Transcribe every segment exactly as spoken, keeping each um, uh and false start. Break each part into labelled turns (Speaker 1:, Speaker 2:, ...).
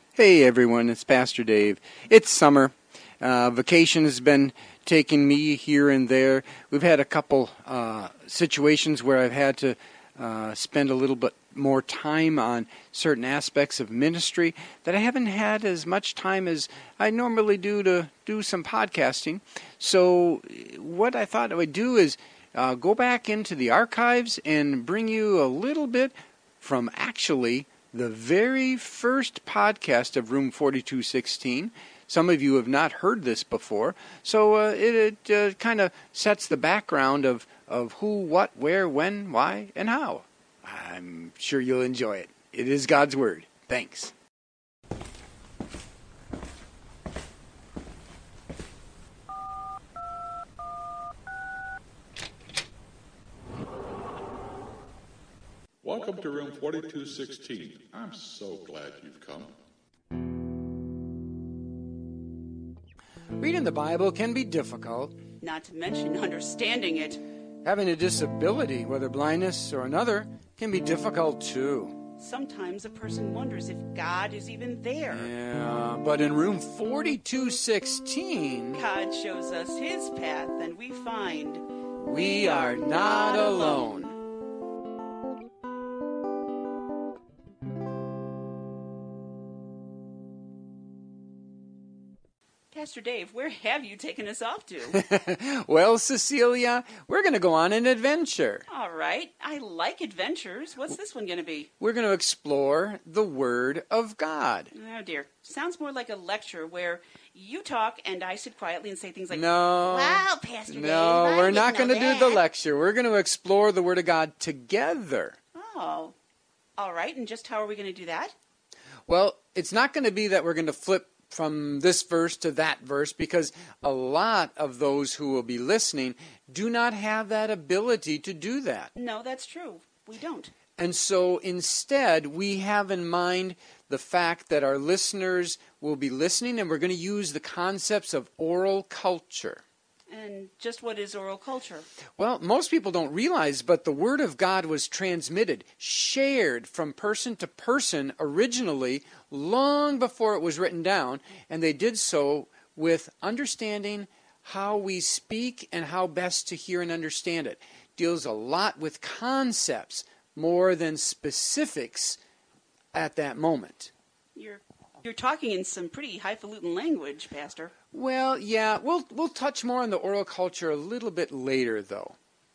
Speaker 1: Hey everyone, it's Pastor Dave. It's summer. Uh, vacation has been taking me here and there. We've had a couple uh, situations where I've had to uh, spend a little bit more time on certain aspects of ministry that I haven't had as much time as I normally do to do some podcasting. So what I thought I would do is uh, go back into the archives and bring you a little bit from actually the very first podcast of Room forty-two sixteen. Some of you have not heard this before, so uh, it, it uh, kind of sets the background of, of who, what, where, when, why, and how. I'm sure you'll enjoy it. It is God's Word. Thanks.
Speaker 2: Welcome to Room forty-two sixteen. I'm so glad you've come.
Speaker 1: Reading the Bible can be difficult.
Speaker 3: Not to mention understanding it.
Speaker 1: Having a disability, whether blindness or another, can be difficult too.
Speaker 3: Sometimes a person wonders if God is even there.
Speaker 1: Yeah, but in Room forty-two sixteen,
Speaker 3: God shows us his path and we find
Speaker 1: we are not alone.
Speaker 3: Pastor Dave, where have you taken us off to?
Speaker 1: Well, Cecilia, we're going to go on an adventure.
Speaker 3: All right. I like adventures. What's this one going to be?
Speaker 1: We're going to explore the Word of God.
Speaker 3: Oh, dear. Sounds more like a lecture where you talk and I sit quietly and say things like,
Speaker 1: No.
Speaker 3: Wow, Pastor Dave.
Speaker 1: No,
Speaker 3: I
Speaker 1: we're
Speaker 3: didn't
Speaker 1: not
Speaker 3: know
Speaker 1: going to do
Speaker 3: that."
Speaker 1: the lecture. We're going to explore the Word of God together.
Speaker 3: Oh. All right. And just how are we going to do that?
Speaker 1: Well, it's not going to be that we're going to flip from this verse to that verse, because a lot of those who will be listening do not have that ability to do that.
Speaker 3: No, that's true. We don't.
Speaker 1: And so instead, we have in mind the fact that our listeners will be listening, and we're going to use the concepts of oral culture.
Speaker 3: And just what is oral culture?
Speaker 1: Well, most people don't realize, but the Word of God was transmitted, shared from person to person originally, long before it was written down, and they did so with understanding how we speak and how best to hear and understand it. Deals a lot with concepts more than specifics at that moment.
Speaker 3: You're you're talking in some pretty highfalutin language, Pastor.
Speaker 1: Well, yeah, we'll we'll touch more on the oral culture a little bit later, though.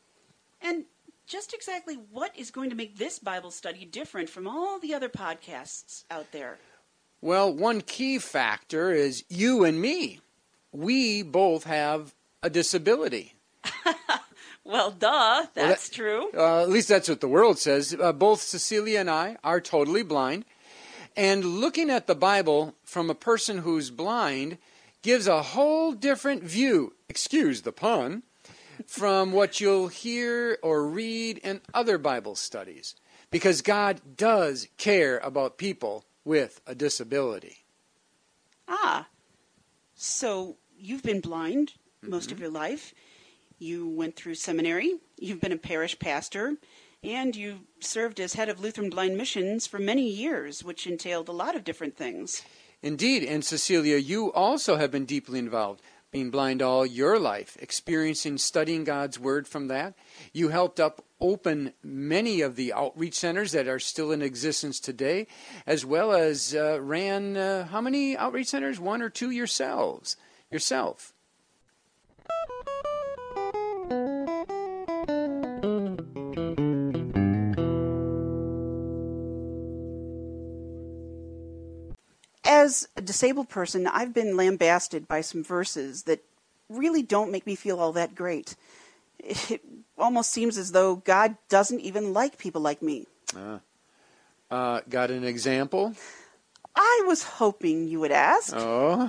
Speaker 3: And just exactly what is going to make this Bible study different from all the other podcasts out there?
Speaker 1: Well, one key factor is you and me. We both have a disability.
Speaker 3: Well, duh, that's
Speaker 1: well, that,
Speaker 3: true.
Speaker 1: Uh, at least that's what the world says. Uh, both Cecilia and I are totally blind. And looking at the Bible from a person who's blind gives a whole different view, excuse the pun, from what you'll hear or read in other Bible studies. Because God does care about people with a disability.
Speaker 3: Ah, so you've been blind
Speaker 1: Mm-hmm.
Speaker 3: most of your life. You went through seminary. You've been a parish pastor. And you served as head of Lutheran Blind Missions for many years, which entailed a lot of different things.
Speaker 1: Indeed, and Cecilia, you also have been deeply involved, being blind all your life, experiencing studying God's Word from that. You helped up open many of the outreach centers that are still in existence today, as well as uh, ran, uh, how many outreach centers? One or two yourselves, yourself.
Speaker 3: As a disabled person, I've been lambasted by some verses that really don't make me feel all that great. It almost seems as though God doesn't even like people like me.
Speaker 1: Uh, uh, got an example?
Speaker 3: I was hoping you would ask.
Speaker 1: Oh.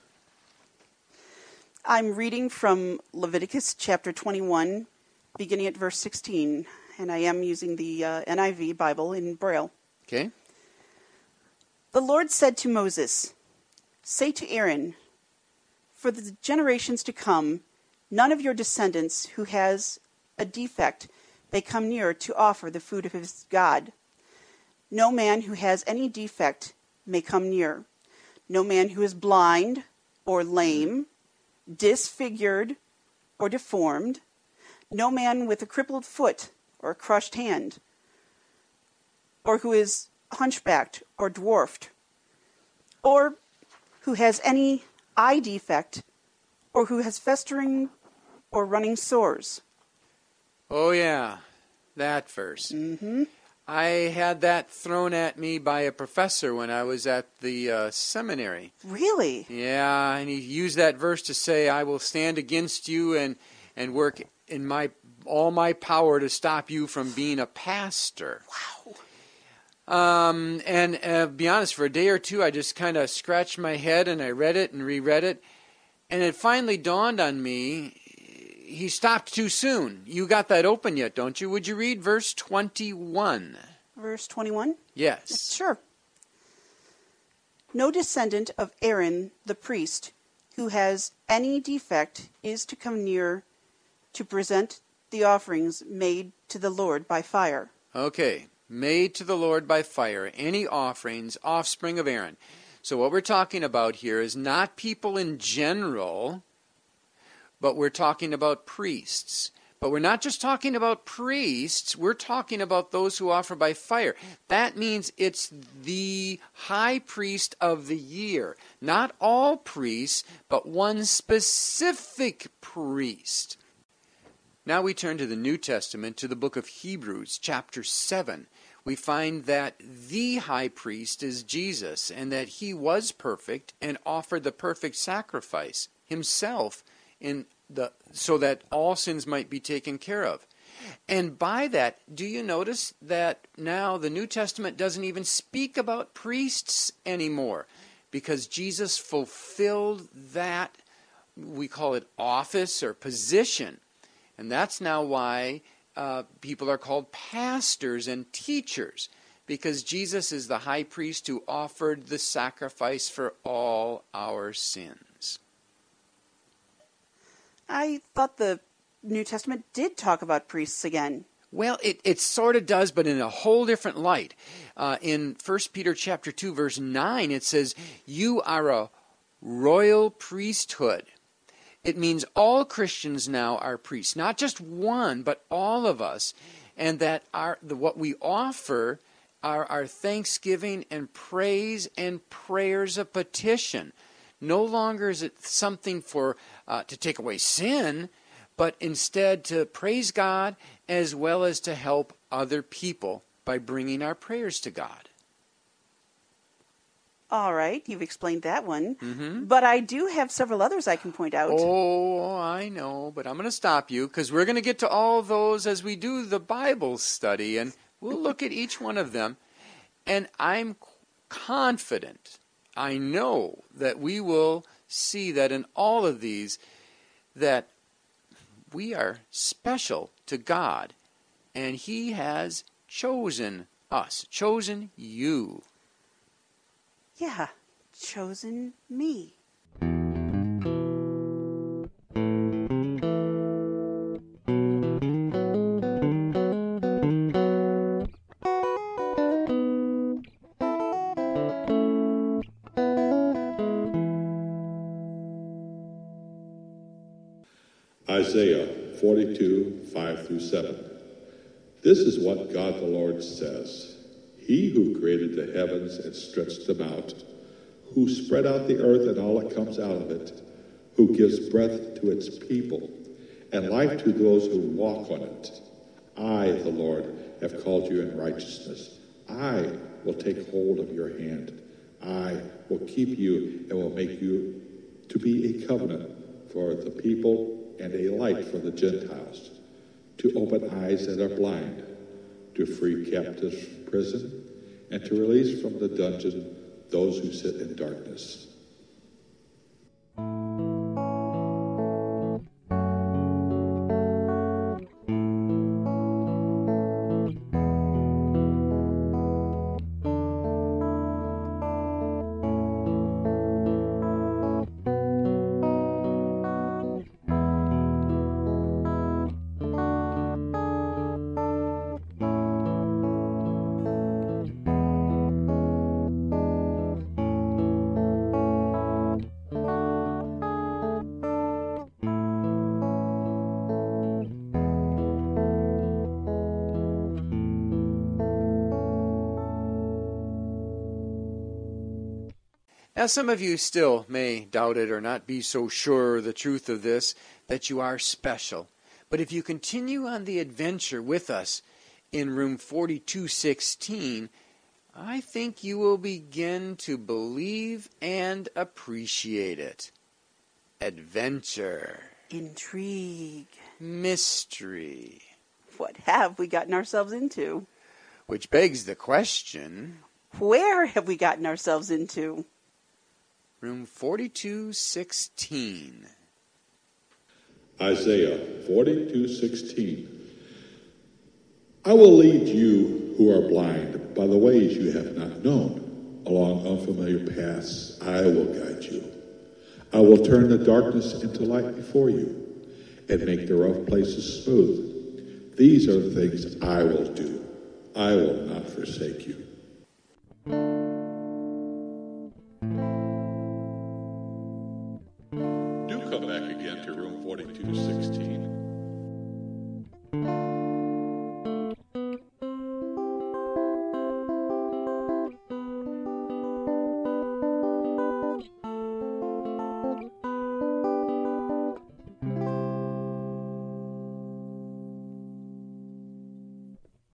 Speaker 3: I'm reading from Leviticus chapter twenty-one, beginning at verse sixteen, and I am using the uh, N I V Bible in Braille.
Speaker 1: Okay.
Speaker 3: The Lord said to Moses, "Say to Aaron, for the generations to come, none of your descendants who has a defect may come near to offer the food of his God. No man who has any defect may come near, no man who is blind or lame, disfigured or deformed, no man with a crippled foot or a crushed hand, or who is hunchbacked or dwarfed, or who has any eye defect, or who has festering or running sores.
Speaker 1: Oh, yeah, that verse.
Speaker 3: Mm-hmm.
Speaker 1: I had that thrown at me by a professor when I was at the uh, seminary.
Speaker 3: Really?
Speaker 1: Yeah, and he used that verse to say, I will stand against you and, and work in my all my power to stop you from being a pastor.
Speaker 3: Wow.
Speaker 1: Um, and uh, be honest, for a day or two, I just kind of scratched my head and I read it and reread it. And it finally dawned on me, he stopped too soon. You got that open yet, don't you? Would you read verse twenty-one?
Speaker 3: Verse twenty-one?
Speaker 1: Yes.
Speaker 3: Sure. No descendant of Aaron the priest who has any defect is to come near to present the offerings made to the Lord by fire.
Speaker 1: Okay. Made to the Lord by fire, any offerings, offspring of Aaron. So what we're talking about here is not people in general, but we're talking about priests. But we're not just talking about priests, we're talking about those who offer by fire. That means it's the high priest of the year. Not all priests, but one specific priest. Now we turn to the New Testament, to the book of Hebrews, chapter seven. We find that the high priest is Jesus, and that he was perfect and offered the perfect sacrifice himself in the so that all sins might be taken care of. And by that, do you notice that now the New Testament doesn't even speak about priests anymore? Because Jesus fulfilled that, we call it office or position. And that's now why uh, people are called pastors and teachers, because Jesus is the high priest who offered the sacrifice for all our sins.
Speaker 3: I thought the New Testament did talk about priests again.
Speaker 1: Well, it, it sort of does, but in a whole different light. Uh, in First Peter chapter two, verse nine, it says, you are a royal priesthood. It means all Christians now are priests, not just one, but all of us, and that our the, what we offer are our thanksgiving and praise and prayers of petition. No longer is it something for uh, to take away sin, but instead to praise God as well as to help other people by bringing our prayers to God.
Speaker 3: All right, you've explained that one.
Speaker 1: Mm-hmm.
Speaker 3: But I do have several others I can point out.
Speaker 1: Oh, I know, but I'm going to stop you because we're going to get to all those as we do the Bible study, and we'll look at each one of them. And I'm confident, I know that we will see that in all of these, that we are special to God, and He has chosen us, chosen you.
Speaker 3: Yeah, chosen me.
Speaker 2: Isaiah forty-two, five through seven. This is what God the Lord says. He who created the heavens and stretched them out, who spread out the earth and all that comes out of it, who gives breath to its people and life to those who walk on it. I, the Lord, have called you in righteousness. I will take hold of your hand. I will keep you and will make you to be a covenant for the people and a light for the Gentiles, to open eyes that are blind, to free captives from prison, and to release from the dungeon those who sit in darkness.
Speaker 1: Now, some of you still may doubt it or not be so sure of the truth of this, that you are special. But if you continue on the adventure with us in room forty-two sixteen, I think you will begin to believe and appreciate it. Adventure.
Speaker 3: Intrigue.
Speaker 1: Mystery.
Speaker 3: What have we gotten ourselves into?
Speaker 1: Which begs the question,
Speaker 3: where have we gotten ourselves into?
Speaker 1: Room forty-two sixteen.
Speaker 2: Isaiah forty-two sixteen. I will lead you who are blind by the ways you have not known. Along unfamiliar paths I will guide you. I will turn the darkness into light before you and make the rough places smooth. These are the things I will do. I will not forsake you. Do come back again to room forty-two sixteen.